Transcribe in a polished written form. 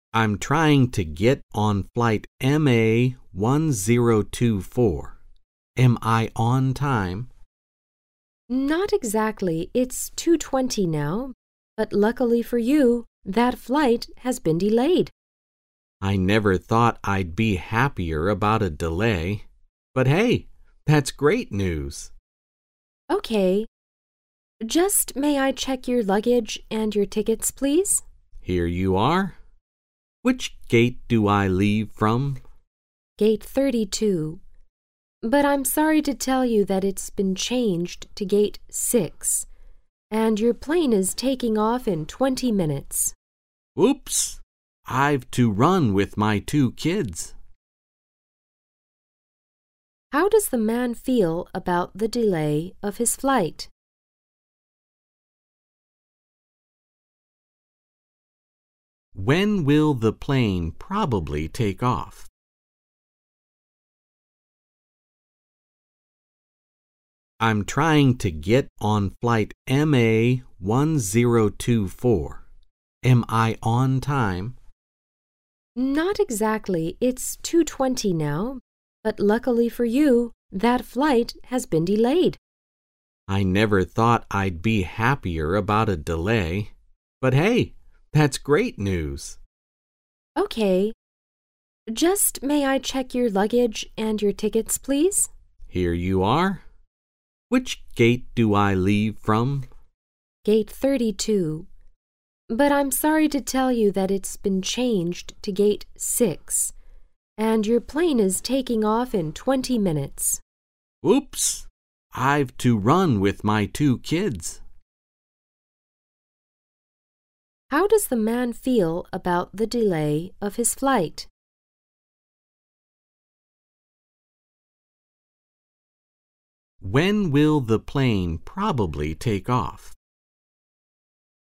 I'm trying to get on flight MA 1024. Am I on time? Not exactly. It's 2:20 now, but luckily for you, that flight has been delayed. I never thought I'd be happier about a delay. But hey, that's great news. Okay. Just may I check your luggage and your tickets, please? Here you are. Which gate do I leave from? Gate 32. But I'm sorry to tell you that it's been changed to Gate 6, and your plane is taking off in 20 minutes. Oops! I've to run with my 2 kids. How does the man feel about the delay of his flight? When will the plane probably take off? I'm trying to get on flight MA 1024. Am I on time? Not exactly. It's 2:20 now, but luckily for you, that flight has been delayed. I never thought I'd be happier about a delay. But hey, that's great news. Okay. Just may I check your luggage and your tickets, please? Here you are. Which gate do I leave from? Gate 32. But I'm sorry to tell you that it's been changed to Gate 6, and your plane is taking off in 20 minutes. Oops! I've to run with my 2 kids. How does the man feel about the delay of his flight? When will the plane probably take off?